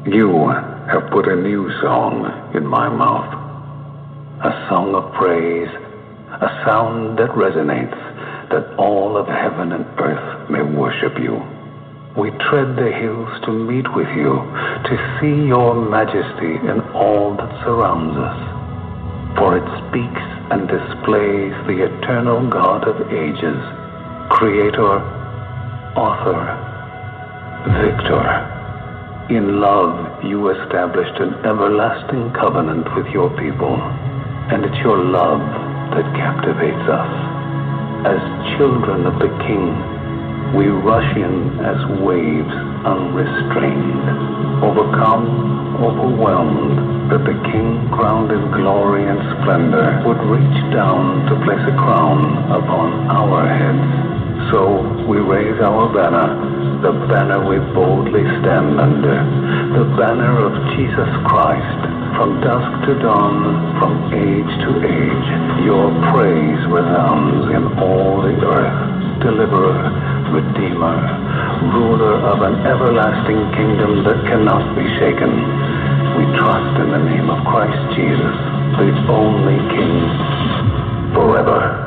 You have put a new song in my mouth, a song of praise, a sound that resonates, that all of heaven and earth may worship you. We tread the hills to meet with you, to see your majesty in all that surrounds us. For it speaks and displays the eternal God of ages, creator, author, victor. In love, you established an everlasting covenant with your people, and it's your love that captivates us. As children of the King, we rush in as waves unrestrained, overcome, overwhelmed, that the King, crowned in glory and splendor, would reach down to place a crown upon our heads. So we raise our banner, the banner we boldly stand under, the banner of Jesus Christ. From dusk to dawn, from age to age, your praise resounds in all the earth. Deliverer, Redeemer, ruler of an everlasting kingdom that cannot be shaken. We trust in the name of Christ Jesus, the only King, forever.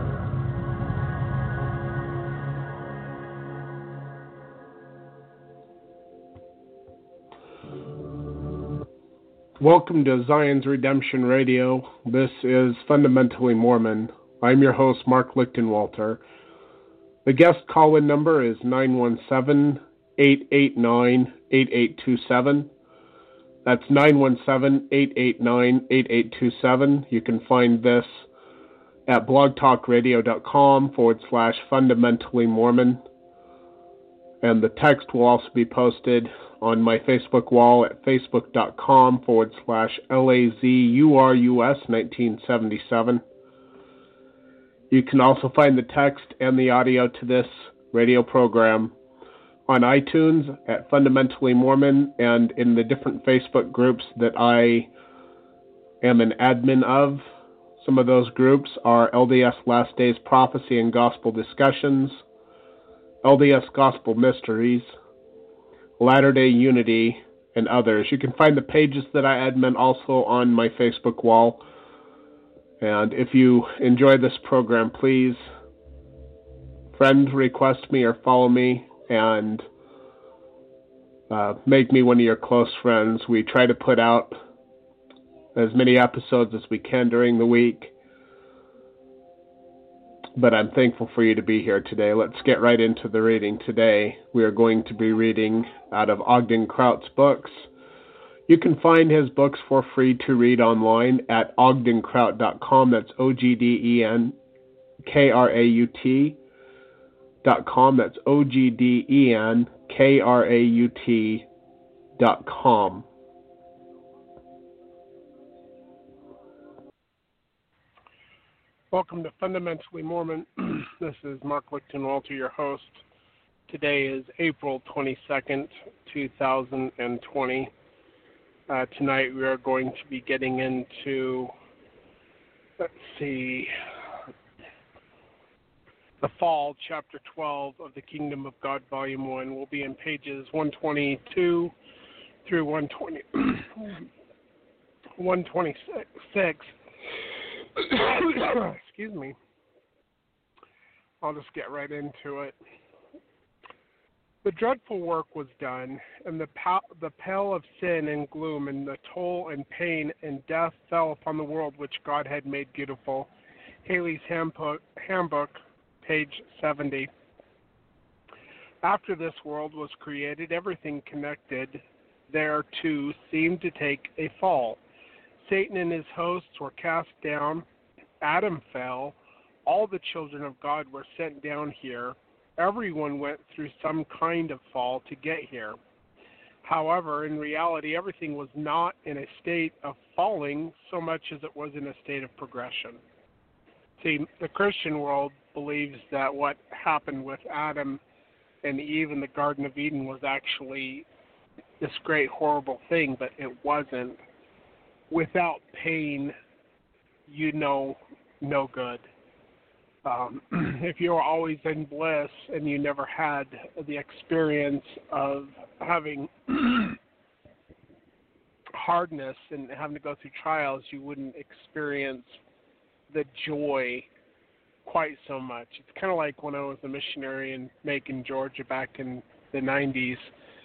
Welcome to Zion's Redemption Radio. This is Fundamentally Mormon. I'm your host, Mark Lichtenwalter. The guest call-in number is 917-889-8827. That's 917-889-8827. You can find this at blogtalkradio.com/fundamentally Mormon. And the text will also be posted on my Facebook wall at facebook.com/LAZURUS1977. You can also find the text and the audio to this radio program on iTunes at Fundamentally Mormon and in the different Facebook groups that I am an admin of. Some of those groups are LDS Last Days Prophecy and Gospel Discussions, LDS Gospel Mysteries, Latter-day Unity, and others. You can find the pages that I admin also on my Facebook wall. And if you enjoy this program, please friend request me or follow me and make me one of your close friends. We try to put out as many episodes as we can during the week. But I'm thankful for you to be here today. Let's get right into the reading today. We are going to be reading out of Ogden Kraut's books. You can find his books for free to read online at ogdenkraut.com. That's OGDENKRAUT.com. That's OGDENKRAUT.com. Welcome to Fundamentally Mormon. This is Mark Lichtenwalter, your host. Today is April 22nd, 2020. Tonight we are going to be getting into, the Fall, Chapter 12 of the Kingdom of God, Volume 1. We'll be in pages 122 through 126. Excuse me. I'll just get right into it. The dreadful work was done, and the pall of sin and gloom and the toll and pain and death fell upon the world which God had made beautiful. Haley's Handbook, page 70. After this world was created, everything connected thereto seemed to take a fall. Satan and his hosts were cast down. Adam fell. All the children of God were sent down here. Everyone went through some kind of fall to get here. However, in reality, everything was not in a state of falling so much as it was in a state of progression. See, the Christian world believes that what happened with Adam and Eve in the Garden of Eden was actually this great, horrible thing, but it wasn't. Without pain, you know no good. If you were always in bliss and you never had the experience of having hardness and having to go through trials, you wouldn't experience the joy quite so much. It's kind of like when I was a missionary in Macon, Georgia back in the 90s.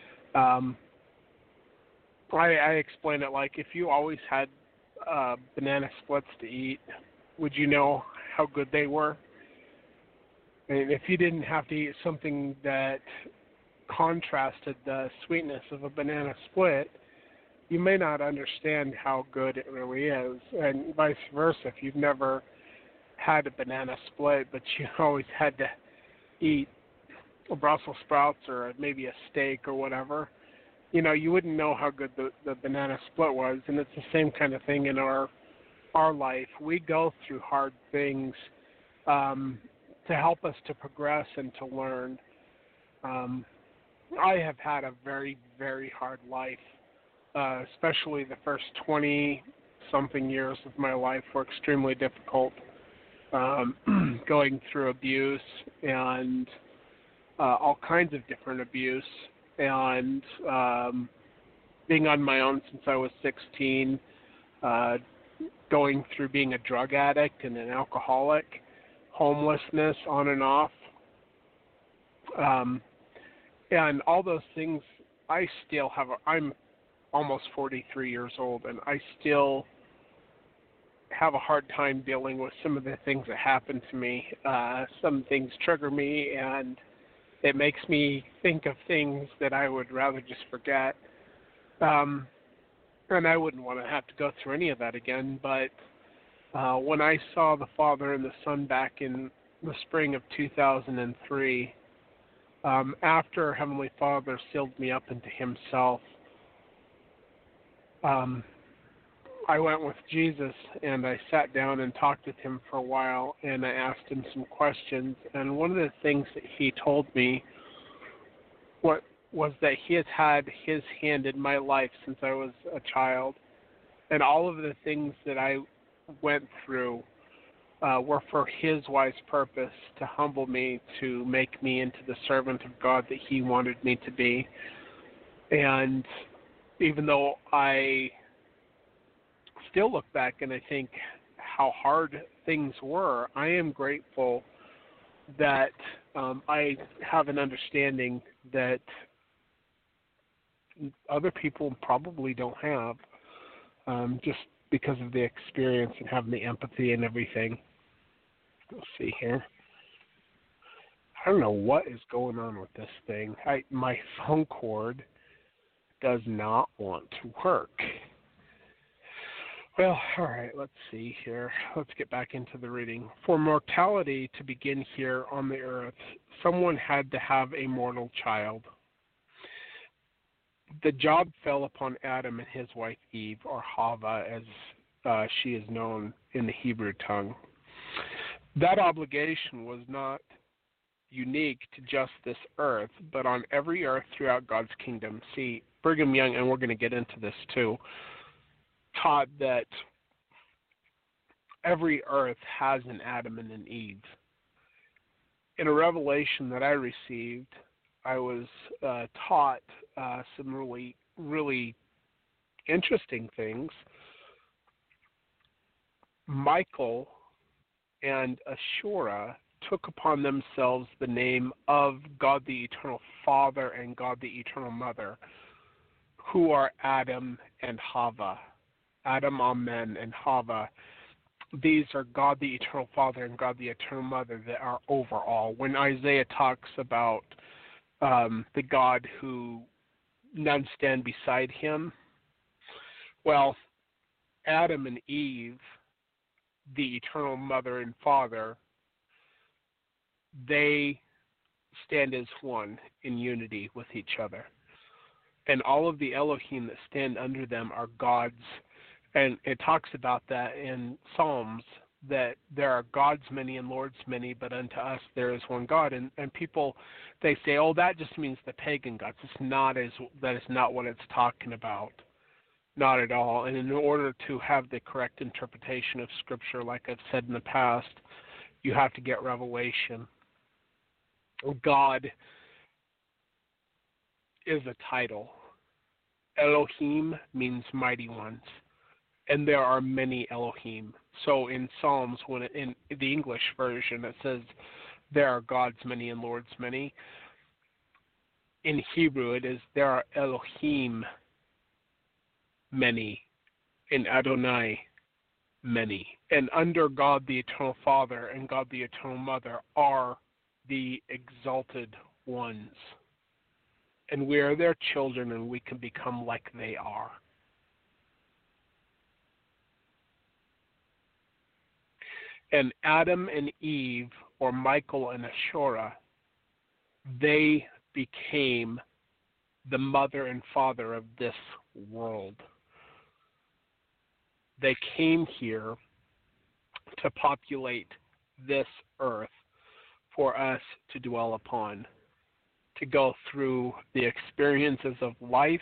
I explain it like if you always had banana splits to eat, would you know how good they were? And if you didn't have to eat something that contrasted the sweetness of a banana split, you may not understand how good it really is. And vice versa, if you've never had a banana split, but you always had to eat Brussels sprouts or maybe a steak or whatever, you wouldn't know how good the banana split was. And it's the same kind of thing in our life. We go through hard things to help us to progress and to learn. I have had a very, very hard life, especially the first 20-something years of my life were extremely difficult, going through abuse and all kinds of different abuse, and being on my own since I was 16, going through being a drug addict and an alcoholic, homelessness on and off. And all those things, I still have, I'm almost 43 years old, and I still have a hard time dealing with some of the things that happen to me. Some things trigger me, and it makes me think of things that I would rather just forget. And I wouldn't want to have to go through any of that again, but when I saw the Father and the Son back in the spring of 2003, after Heavenly Father sealed me up into Himself, I went with Jesus and I sat down and talked with Him for a while, and I asked Him some questions. And one of the things that He told me was that He has had His hand in my life since I was a child, and all of the things that I went through were for His wise purpose, to humble me, to make me into the servant of God that He wanted me to be. And even though I still look back and I think how hard things were, I am grateful that I have an understanding that other people probably don't have, just because of the experience and having the empathy and everything. Let's see here. I don't know what is going on with this thing. My phone cord does not want to work. Well, all right, let's see here. Let's get back into the reading. For mortality to begin here on the earth, someone had to have a mortal child. The job fell upon Adam and his wife Eve, or Hava as she is known in the Hebrew tongue. That obligation was not unique to just this earth, but on every earth throughout God's kingdom. See, Brigham Young, and we're going to get into this too, taught that every earth has an Adam and an Eve. In a revelation that I received, I was taught some really, really interesting things. Michael and Ashura took upon themselves the name of God the Eternal Father and God the Eternal Mother, who are Adam and Hava. Adam, Amen, and Hava. These are God the Eternal Father and God the Eternal Mother that are over all. When Isaiah talks about the God who none stand beside Him, well, Adam and Eve, the Eternal Mother and Father, they stand as one in unity with each other. And all of the Elohim that stand under them are gods. And it talks about that in Psalms, that there are gods many and lords many, but unto us there is one God. And people, they say, oh, that just means the pagan gods. That is not what it's talking about. Not at all. And in order to have the correct interpretation of Scripture, like I've said in the past, you have to get revelation. God is a title. Elohim means mighty ones, and there are many Elohim. So in Psalms, in the English version, it says there are gods many and lords many. In Hebrew, it is there are Elohim many, in Adonai many. And under God the Eternal Father and God the Eternal Mother are the exalted ones. And we are their children, and we can become like they are. And Adam and Eve, or Michael and Ashura, they became the mother and father of this world. They came here to populate this earth for us to dwell upon, to go through the experiences of life,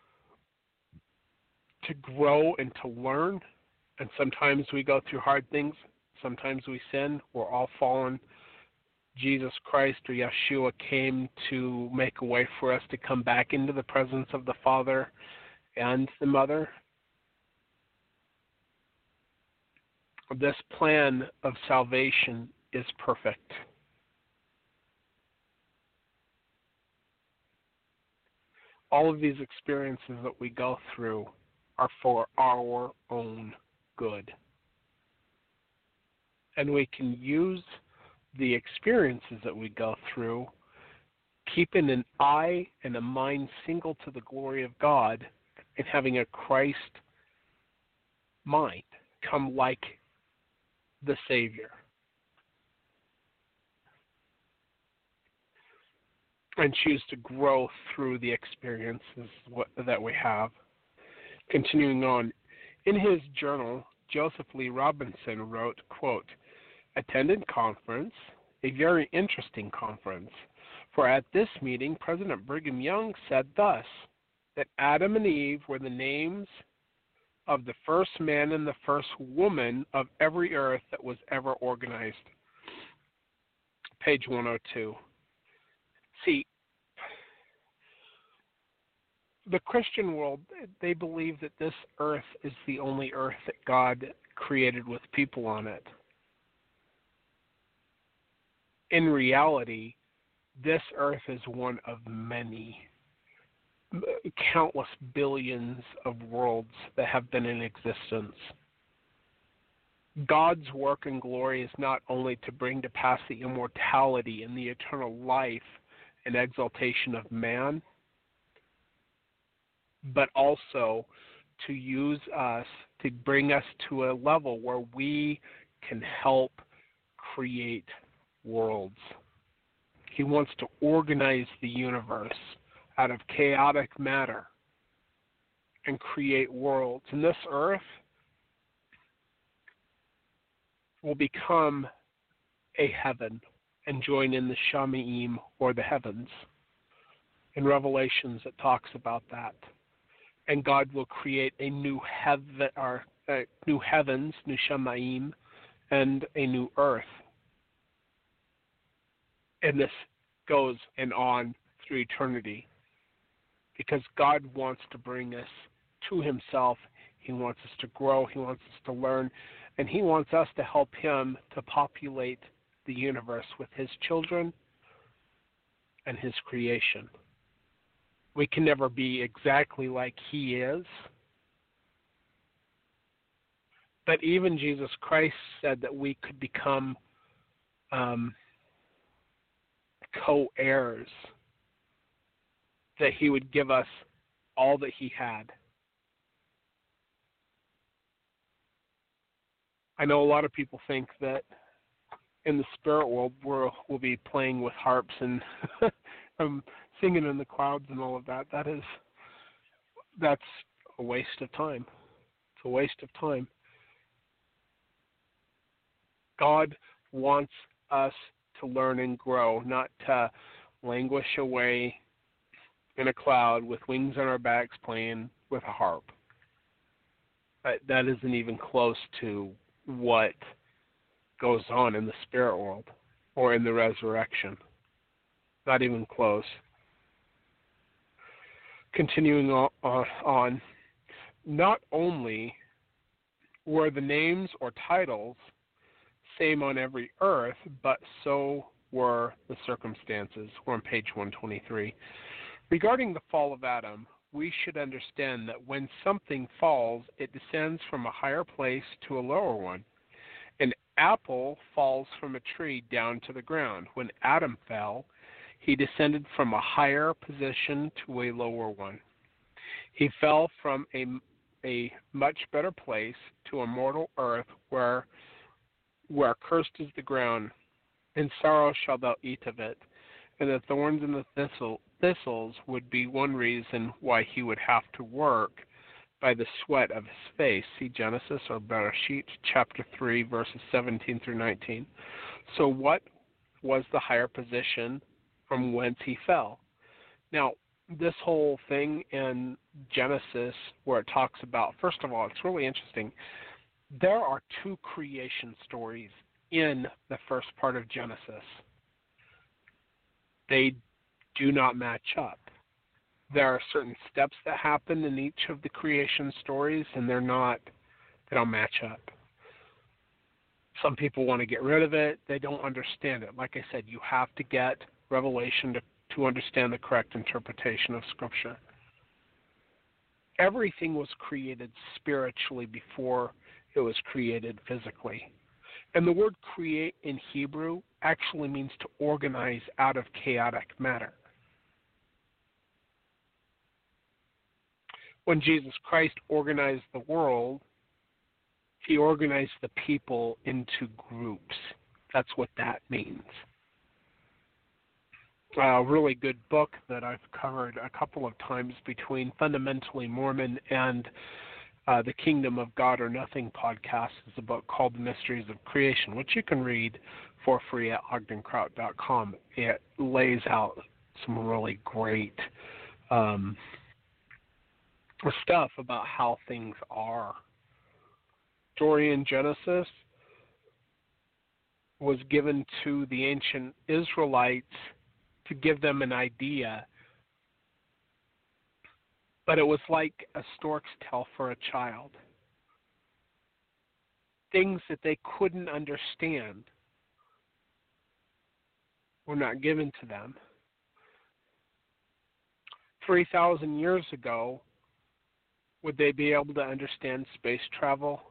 to grow and to learn. And sometimes we go through hard things. Sometimes we sin. We're all fallen. Jesus Christ, or Yeshua, came to make a way for us to come back into the presence of the Father and the Mother. This plan of salvation is perfect. All of these experiences that we go through are for our own good. And we can use the experiences that we go through, keeping an eye and a mind single to the glory of God, and having a Christ mind, come like the Savior. And choose to grow through the experiences that we have. Continuing on, in his journal, Joseph Lee Robinson wrote, quote, "Attended conference, a very interesting conference, for at this meeting President Brigham Young said thus, that Adam and Eve were the names of the first man and the first woman of every earth that was ever organized." Page 102. See, the Christian world, they believe that this earth is the only earth that God created with people on it. In reality, this earth is one of many, countless billions of worlds that have been in existence. God's work and glory is not only to bring to pass the immortality and the eternal life and exaltation of man, but also to use us to bring us to a level where we can help create worlds. He wants to organize the universe out of chaotic matter and create worlds. And this earth will become a heaven and join in the Shamaim, or the heavens. In Revelations, it talks about that. And God will create a new new heavens, new Shamaim, and a new earth. And this goes and on through eternity, because God wants to bring us to himself. He wants us to grow. He wants us to learn. And he wants us to help him to populate the universe with his children and his creation. We can never be exactly like he is. But even Jesus Christ said that we could become co-heirs, that he would give us all that he had. I know a lot of people think that in the spirit world we'll be playing with harps and singing in the clouds and all of that. That's a waste of time. It's a waste of time. God wants us to learn and grow, not to languish away in a cloud with wings on our backs playing with a harp. That isn't even close to what goes on in the spirit world or in the resurrection. Not even close. Continuing on, not only were the names or titles same on every earth, but so were the circumstances. We're on page 123. Regarding the fall of Adam, we should understand that when something falls, it descends from a higher place to a lower one. An apple falls from a tree down to the ground. When Adam fell, he descended from a higher position to a lower one. He fell from a much better place to a mortal earth where cursed is the ground. In sorrow shalt thou eat of it. And the thorns and the thistles would be one reason why he would have to work by the sweat of his face. See Genesis or Bereshit chapter 3, verses 17 through 19. So what was the higher position from whence he fell? Now, this whole thing in Genesis where it talks about, first of all, it's really interesting. There are two creation stories in the first part of Genesis. They do not match up. There are certain steps that happen in each of the creation stories, and they don't match up. Some people want to get rid of it. They don't understand it. Like I said, you have to get revelation to understand the correct interpretation of Scripture. Everything was created spiritually before it was created physically. And the word create in Hebrew actually means to organize out of chaotic matter. When Jesus Christ organized the world, he organized the people into groups. That's what that means. A really good book that I've covered a couple of times between Fundamentally Mormon and the Kingdom of God or Nothing podcast is a book called The Mysteries of Creation, which you can read for free at ogdenkraut.com. It lays out some really great stuff about how things are. Story in Genesis was given to the ancient Israelites to give them an idea, but it was like a stork's tale for a child. Things that they couldn't understand were not given to them. 3,000 years ago, would they be able to understand space travel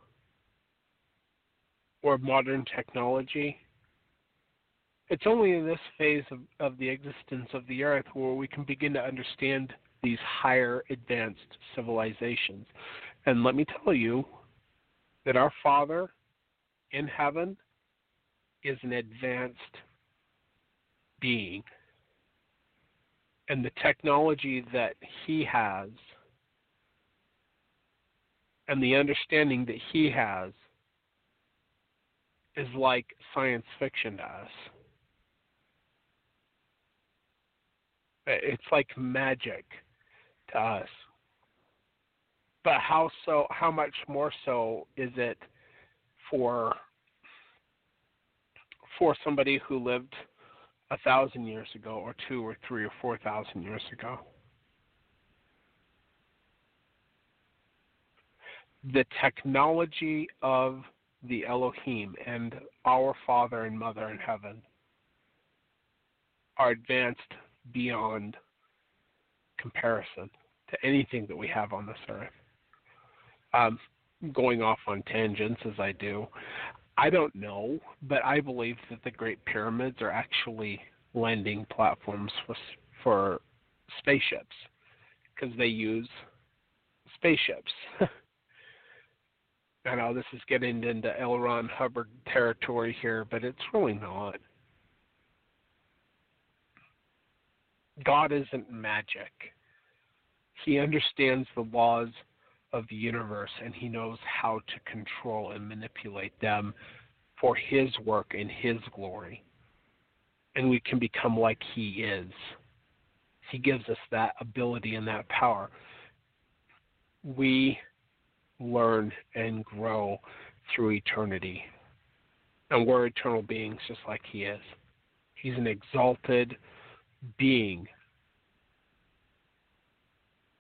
or modern technology? It's only in this phase of the existence of the earth where we can begin to understand these higher advanced civilizations. And let me tell you that our Father in heaven is an advanced being. And the technology that he has and the understanding that he has is like science fiction to us. It's like magic to us. But how much more so is it for somebody who lived 1,000 years ago, or 2 or 3 or 4,000 years ago? The technology of the Elohim and our Father and Mother in heaven are advanced beyond comparison to anything that we have on this earth. Going off on tangents as I do, I don't know, but I believe that the Great Pyramids are actually landing platforms for spaceships, because they use spaceships. I know this is getting into L. Ron Hubbard territory here, but it's really not. God isn't magic. He understands the laws of the universe, and he knows how to control and manipulate them for his work and his glory. And we can become like he is. He gives us that ability and that power. We learn and grow through eternity. And we're eternal beings just like he is. He's an exalted being.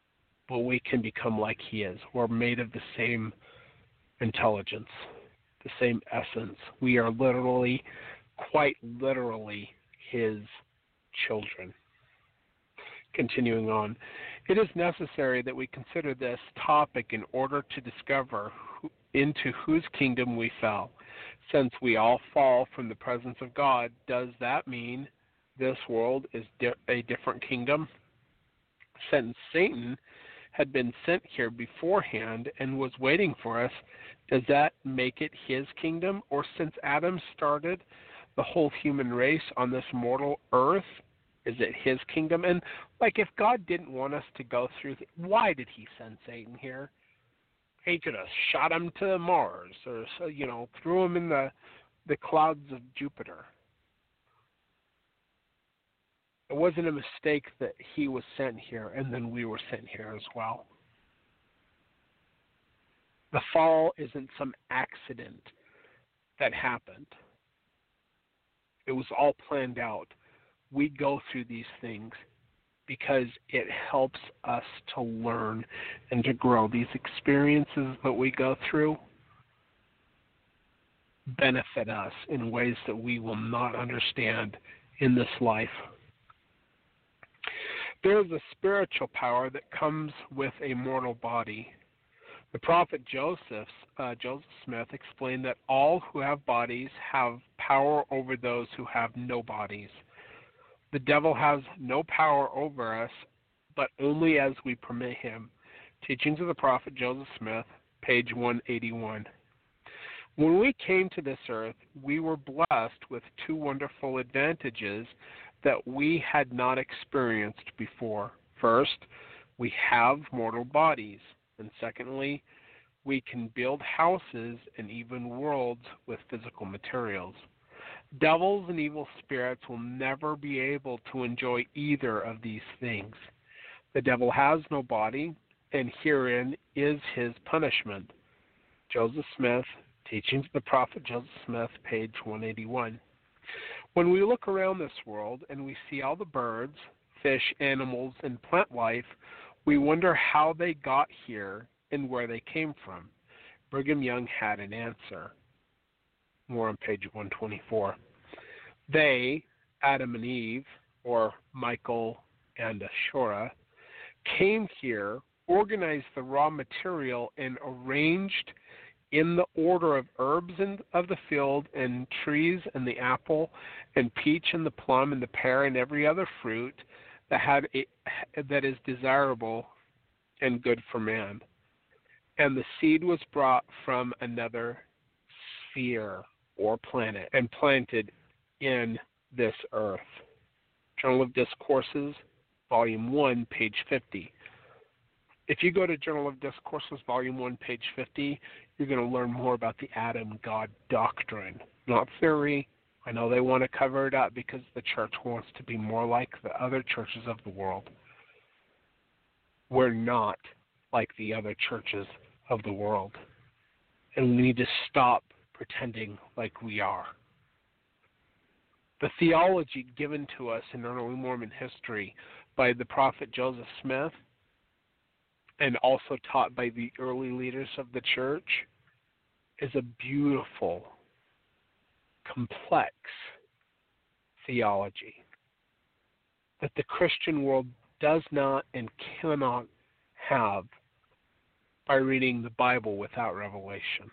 but we can become like he is. We're made of the same intelligence, the same essence. We are literally, quite literally, his children. Continuing on, it is necessary that we consider this topic in order to discover into whose kingdom we fell. Since we all fall from the presence of God, does that mean this world is a different kingdom? Since Satan had been sent here beforehand and was waiting for us, does that make it his kingdom? Or since Adam started the whole human race on this mortal earth, is it his kingdom? And like, if God didn't want us to go through, why did he send Satan here? He could have shot him to Mars, or threw him in the clouds of Jupiter. It wasn't a mistake that he was sent here, and then we were sent here as well. The fall isn't some accident that happened. It was all planned out. We go through these things because it helps us to learn and to grow. These experiences that we go through benefit us in ways that we will not understand in this life. There is a spiritual power that comes with a mortal body. The prophet Joseph Smith explained that all who have bodies have power over those who have no bodies. The devil has no power over us, but only as we permit him. Teachings of the Prophet Joseph Smith, page 181. When we came to this earth, we were blessed with two wonderful advantages that we had not experienced before. First, we have mortal bodies, and secondly, we can build houses and even worlds with physical materials. Devils and evil spirits will never be able to enjoy either of these things. The devil has no body, and herein is his punishment. Joseph Smith, Teachings of the Prophet Joseph Smith, page 181. When we look around this world and we see all the birds, fish, animals, and plant life, we wonder how they got here and where they came from. Brigham Young had an answer. More on page 124. They, Adam and Eve, or Michael and Ashura, came here, organized the raw material, and arranged in the order of herbs of the field and trees and the apple and peach and the plum and the pear and every other fruit that is desirable and good for man. And the seed was brought from another sphere or planet and planted in this earth. Journal of Discourses, Volume 1, page 50. If you go to Journal of Discourses, Volume 1, page 50, you're going to learn more about the Adam-God doctrine, not theory. I know they want to cover it up because the church wants to be more like the other churches of the world. We're not like the other churches of the world, and we need to stop pretending like we are. The theology given to us in early Mormon history by the prophet Joseph Smith and also taught by the early leaders of the church is a beautiful, complex theology that the Christian world does not and cannot have by reading the Bible without revelation.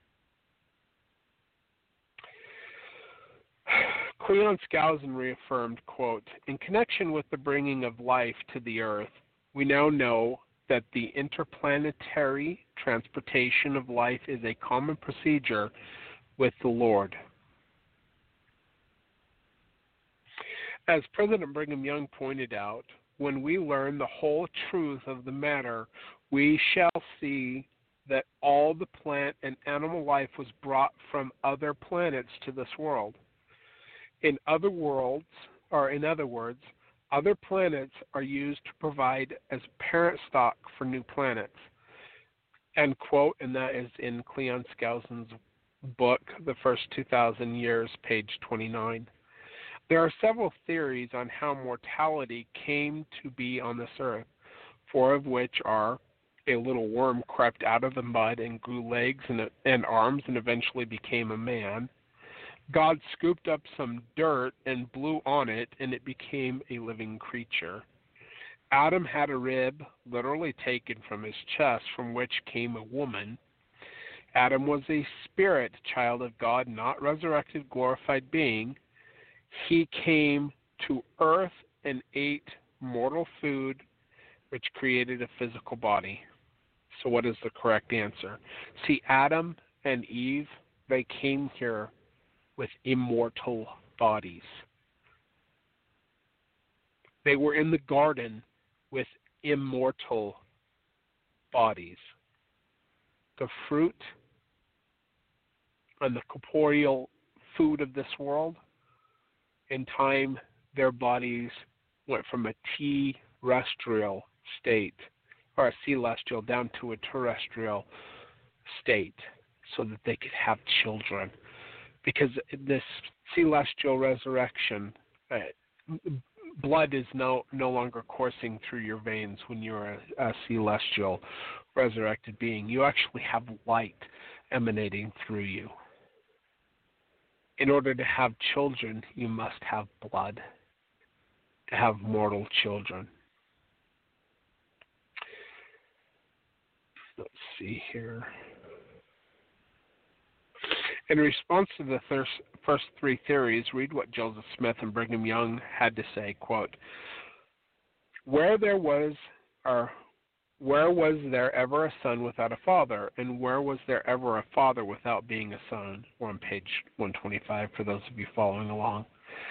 Cleon Skousen reaffirmed, quote, "In connection with the bringing of life to the earth, we now know that the interplanetary transportation of life is a common procedure with the Lord." As President Brigham Young pointed out, when we learn the whole truth of the matter, we shall see that all the plant and animal life was brought from other planets to this world. In other words, other planets are used to provide as parent stock for new planets. End quote, and that is in Cleon Skousen's book, The First 2,000 Years, page 29. There are several theories on how mortality came to be on this earth. 4 of which are a little worm crept out of the mud and grew legs and arms and eventually became a man. God scooped up some dirt and blew on it, and it became a living creature. Adam had a rib literally taken from his chest, from which came a woman. Adam was a spirit, child of God, not resurrected, glorified being. He came to earth and ate mortal food, which created a physical body. So what is the correct answer? See, Adam and Eve, they came here with immortal bodies. They were in the garden with immortal bodies. The fruit and the corporeal food of this world, in time, their bodies went from a terrestrial state, or a celestial, down to a terrestrial state, so that they could have children. Because this celestial resurrection, blood is no longer coursing through your veins when you're a celestial resurrected being. You actually have light emanating through you. In order to have children, you must have blood to have mortal children. Let's see here. In response to the first 3 theories, read what Joseph Smith and Brigham Young had to say, quote, where was there ever a son without a father, and where was there ever a father without being a son? We're on page 125 for those of you following along.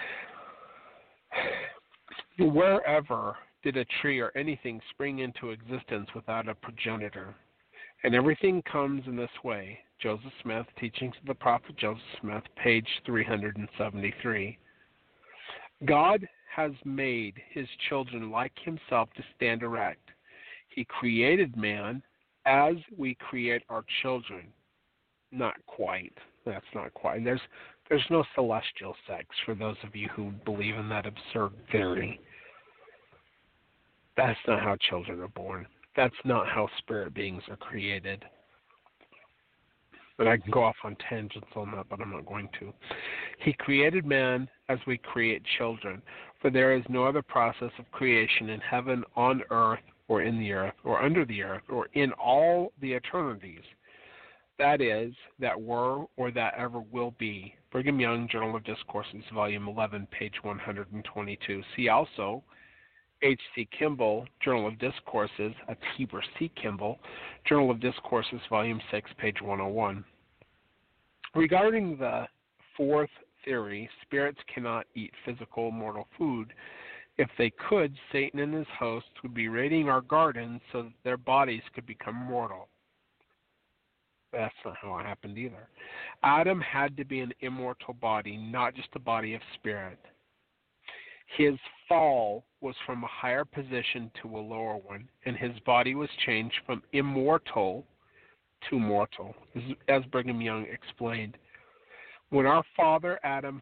Wherever did a tree or anything spring into existence without a progenitor? And everything comes in this way. Joseph Smith, Teachings of the Prophet Joseph Smith, page 373. God has made his children like himself to stand erect. He created man as we create our children. Not quite. That's not quite. There's no celestial sex for those of you who believe in that absurd theory. That's not how children are born. That's not how spirit beings are created. But I can go off on tangents on that, but I'm not going to. He created man as we create children, for there is no other process of creation in heaven, on earth, or in the earth, or under the earth, or in all the eternities. That is, that were, or that ever will be. Brigham Young, Journal of Discourses, Volume 11, page 122. See also H.C. Kimball, Journal of Discourses, that's Heber C. Kimball, Journal of Discourses, Volume 6, page 101. Regarding the 4th theory, spirits cannot eat physical mortal food. If they could, Satan and his hosts would be raiding our gardens so that their bodies could become mortal. That's not how it happened either. Adam had to be an immortal body, not just a body of spirit. His fall was from a higher position to a lower one, and his body was changed from immortal to mortal, as Brigham Young explained. When our father Adam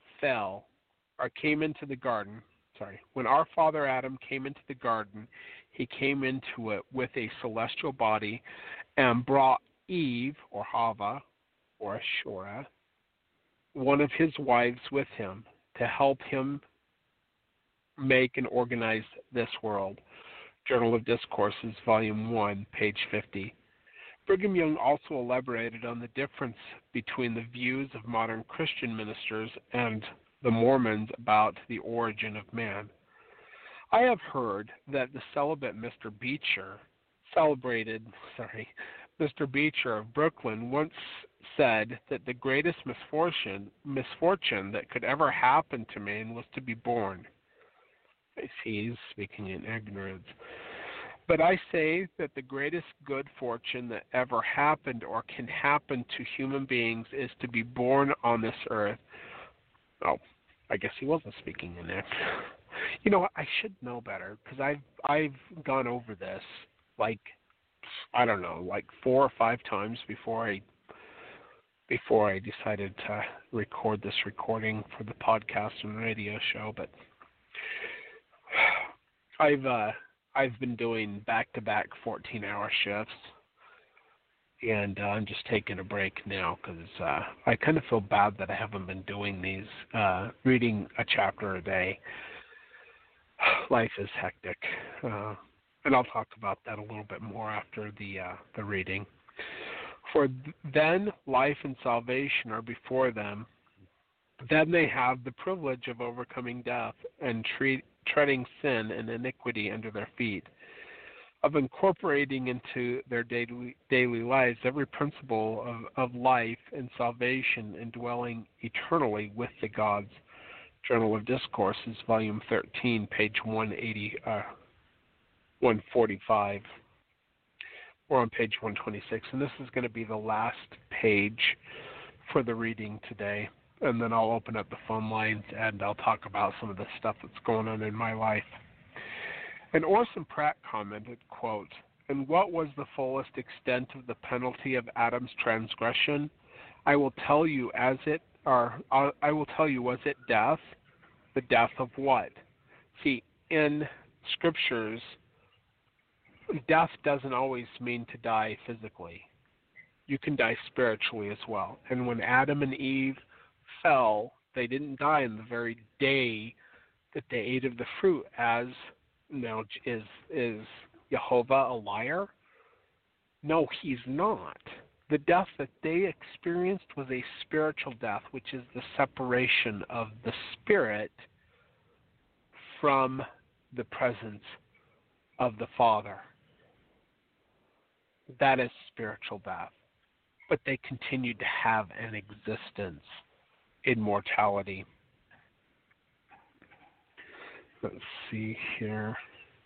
when our father Adam came into the garden, he came into it with a celestial body and brought Eve, or Hava, or Ashura, one of his wives, with him to help him make and organize this world. Journal of Discourses, Volume 1, page 50. Brigham Young also elaborated on the difference between the views of modern Christian ministers and the Mormons about the origin of man. I have heard that the celibate Mr. Beecher of Brooklyn once said that the greatest misfortune that could ever happen to man was to be born. He's speaking in ignorance. But I say that the greatest good fortune that ever happened or can happen to human beings is to be born on this earth. Oh, I guess he wasn't speaking in ignorance. You know what? I should know better, because I've gone over this like 4 or 5 times before I decided to record this recording for the podcast and radio show. But I've I've been doing back-to-back 14-hour shifts, and I'm just taking a break now because I kind of feel bad that I haven't been doing these, reading a chapter a day. Life is hectic, and I'll talk about that a little bit more after the reading. For then life and salvation are before them. Then they have the privilege of overcoming death and treading sin and iniquity under their feet, of incorporating into their daily lives every principle of life and salvation, and dwelling eternally with the gods. Journal of Discourses, Volume 13, page 145. We're on page 126, and this is going to be the last page for the reading today. And then I'll open up the phone lines, and I'll talk about some of the stuff that's going on in my life. And Orson Pratt commented, quote, "And what was the fullest extent of the penalty of Adam's transgression? I will tell you, was it death? The death of what?" See, in scriptures, death doesn't always mean to die physically. You can die spiritually as well. And when Adam and Eve fell, they didn't die in the very day that they ate of the fruit. As now, is Jehovah a liar? No, he's not. The death that they experienced was a spiritual death, which is the separation of the spirit from the presence of the Father. That is spiritual death. But they continued to have an existence in mortality. Let's see here.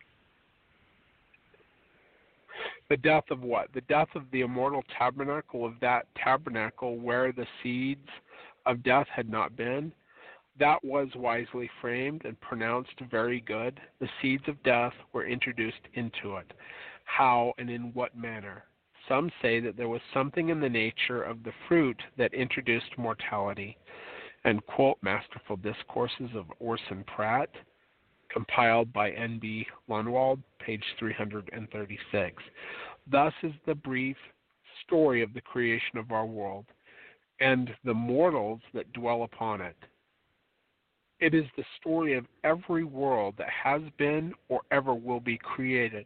The death of what? The death of the immortal tabernacle, of that tabernacle where the seeds of death had not been. That was wisely framed and pronounced very good. The seeds of death were introduced into it. How and in what manner? Some say that there was something in the nature of the fruit that introduced mortality, and quote Masterful Discourses of Orson Pratt, compiled by N.B. Lunwald, page 336. Thus is the brief story of the creation of our world, and the mortals that dwell upon it. It is the story of every world that has been or ever will be created.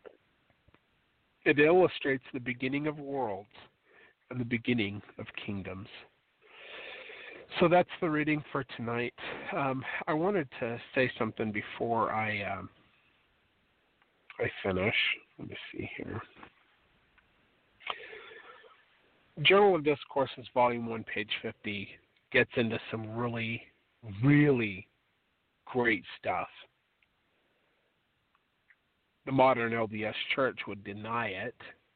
It illustrates the beginning of worlds and the beginning of kingdoms. So that's the reading for tonight. I wanted to say something before I finish. Let me see here. Journal of Discourses, Volume 1, page 50, gets into some really, really great stuff. The modern LDS Church would deny it.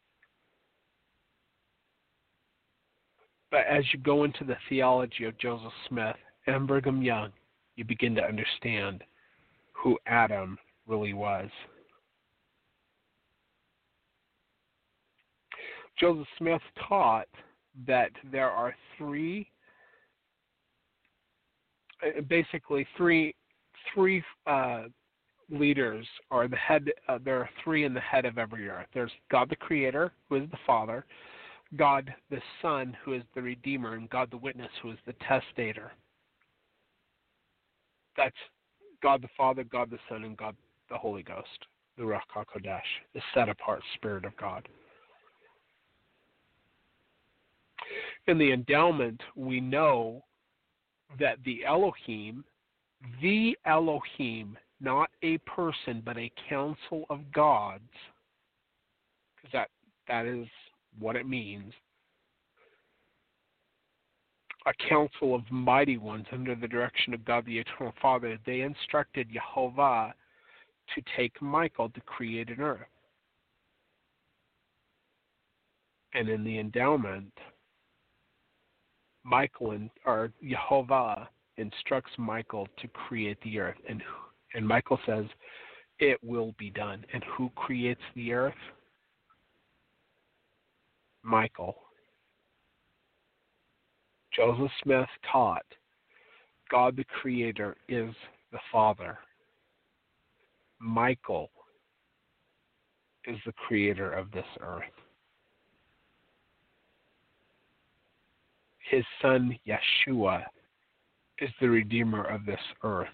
But as you go into the theology of Joseph Smith and Brigham Young, you begin to understand who Adam really was. Joseph Smith taught that there are three leaders, or the head. There are three in the head of every earth. There's God the Creator, who is the Father, God the Son, who is the Redeemer, and God the Witness, who is the Testator. That's God the Father, God the Son, and God the Holy Ghost, the Ruach HaKodesh, the set-apart Spirit of God. In the endowment, we know that the Elohim, not a person, but a council of gods, because that is what it means, a council of mighty ones under the direction of God the Eternal Father, they instructed Jehovah to take Michael to create an earth. And in the endowment, Jehovah instructs Michael to create the earth, and Michael says, "It will be done." And who creates the earth? Michael. Joseph Smith taught God the Creator is the Father. Michael is the creator of this earth. His son, Yeshua, is the redeemer of this earth.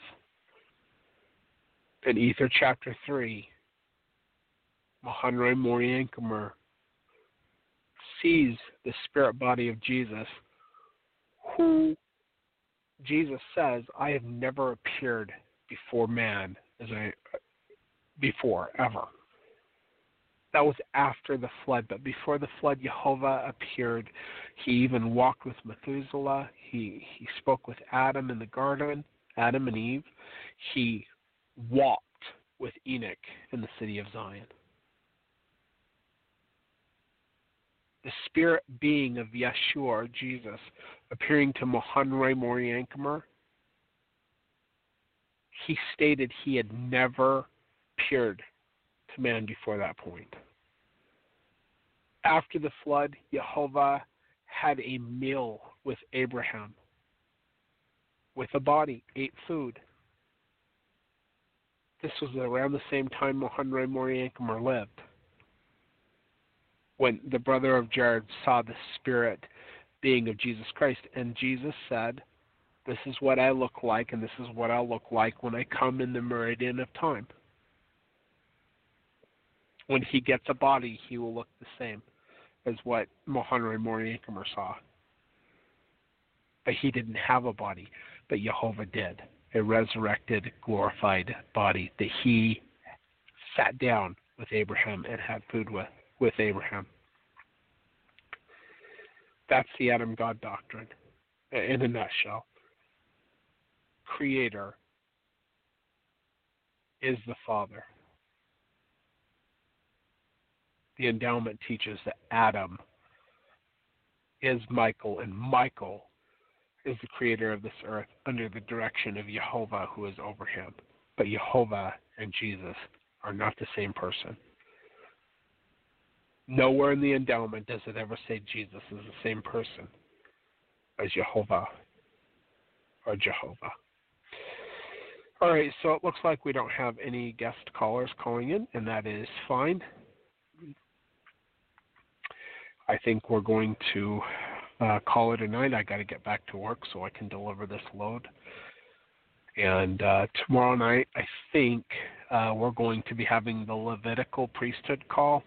In Ether chapter 3, Mahanrei Moriankumer sees the spirit body of Jesus, who Jesus says, I have never appeared before man before, ever. That was after the flood, but before the flood, Jehovah appeared. He even walked with Methuselah. He spoke with Adam in the garden, Adam and Eve. He walked with Enoch in the city of Zion. The spirit being of Yeshua, or Jesus, appearing to Mahanrei Moriankumer, he stated he had never appeared to man before that point. After the flood, Jehovah had a meal with Abraham, with a body, ate food. This was around the same time Mahanrei Moriankumer lived, when the brother of Jared saw the spirit being of Jesus Christ. And Jesus said, this is what I look like, and this is what I'll look like when I come in the meridian of time. When he gets a body, he will look the same as what Mahanrei Moriankumer saw. But he didn't have a body, but Jehovah did. A resurrected, glorified body that he sat down with Abraham and had food with Abraham. That's the Adam God doctrine in a nutshell. Creator is the Father. The endowment teaches that Adam is Michael, and Michael is the creator of this earth under the direction of Jehovah, who is over him. But Jehovah and Jesus are not the same person. Nowhere in the endowment does it ever say Jesus is the same person as Jehovah or Jehovah. All right, so it looks like we don't have any guest callers calling in, and that is fine. I think we're going to call it a night. I got to get back to work so I can deliver this load. And tomorrow night, I think we're going to be having the Levitical priesthood call.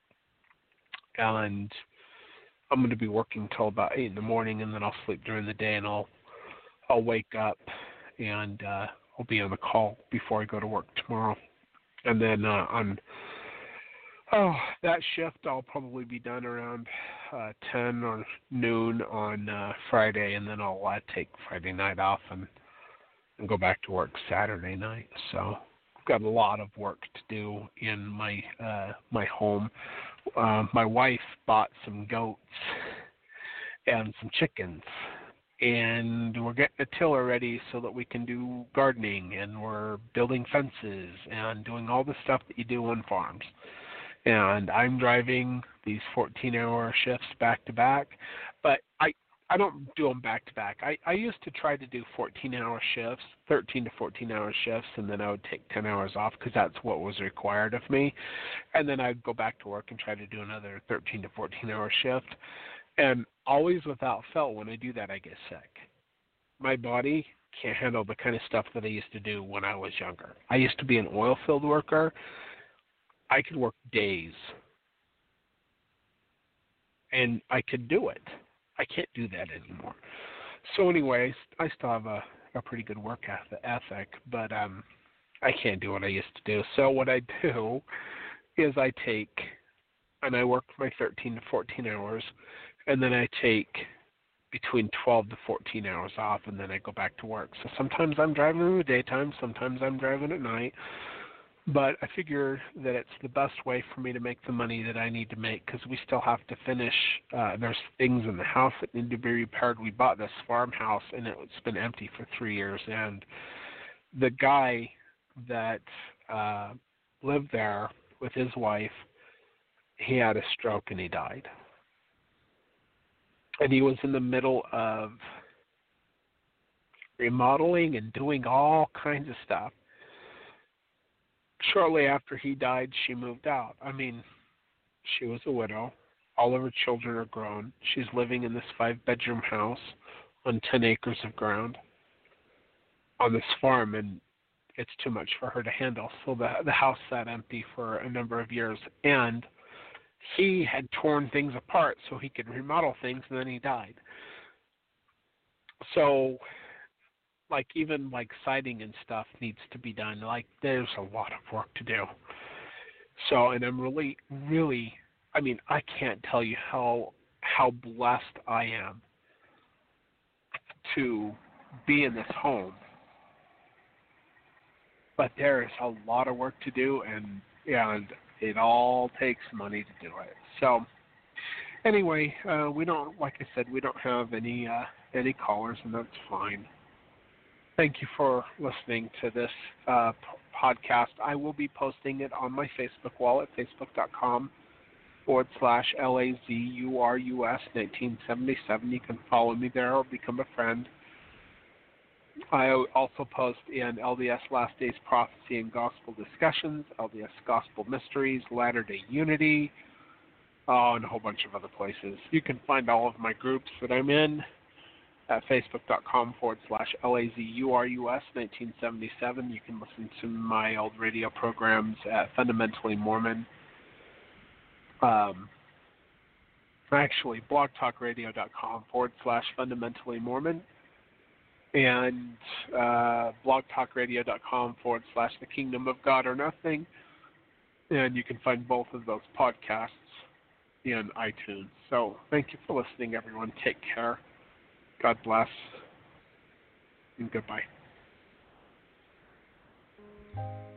And I'm going to be working till about 8 in the morning, and then I'll sleep during the day, and I'll wake up, and I'll be on the call before I go to work tomorrow. And then on that shift, I'll probably be done around 10 or noon on Friday, and then I'll take Friday night off and go back to work Saturday night. So I've got a lot of work to do in my home. My wife bought some goats and some chickens, and we're getting a tiller ready so that we can do gardening, and we're building fences and doing all the stuff that you do on farms. And I'm driving these 14-hour shifts back to back, but I don't do them back to back. I used to try to do 14-hour shifts, 13 to 14-hour shifts, and then I would take 10 hours off because that's what was required of me. And then I'd go back to work and try to do another 13 to 14-hour shift. And always without fail, when I do that, I get sick. My body can't handle the kind of stuff that I used to do when I was younger. I used to be an oil field worker. I could work days, and I could do it. I can't do that anymore. So anyways, I still have a pretty good work ethic, but I can't do what I used to do. So what I do is I take, and I work my 13 to 14 hours, and then I take between 12 to 14 hours off, and then I go back to work. So sometimes I'm driving in the daytime, sometimes I'm driving at night. But I figure that it's the best way for me to make the money that I need to make, because we still have to finish. There's things in the house that need to be repaired. We bought this farmhouse, and it's been empty for 3 years. And the guy that lived there with his wife, he had a stroke and he died. And he was in the middle of remodeling and doing all kinds of stuff, Shortly after he died, she moved out. I mean, she was a widow. All of her children are grown. She's living in this 5-bedroom house on 10 acres of ground on this farm, and it's too much for her to handle. So the house sat empty for a number of years, and he had torn things apart so he could remodel things, and then he died. So, like, even like siding and stuff needs to be done. Like, there's a lot of work to do. So, and I'm really, I mean, I can't tell you how blessed I am to be in this home. But there is a lot of work to do, and it all takes money to do it. So, anyway, we don't, like I said, we don't have any callers, and that's fine. Thank you for listening to this podcast. I will be posting it on my Facebook wall at facebook.com/LAZURUS1977. You can follow me there or become a friend. I also post in LDS Last Days Prophecy and Gospel Discussions, LDS Gospel Mysteries, Latter-day Unity, and a whole bunch of other places. You can find all of my groups that I'm in at facebook.com/LAZURUS1977. You can listen to my old radio programs at Fundamentally Mormon. Actually, blogtalkradio.com/Fundamentally Mormon. And blogtalkradio.com/The Kingdom of God or Nothing. And you can find both of those podcasts in iTunes. So thank you for listening, everyone. Take care. God bless. And goodbye.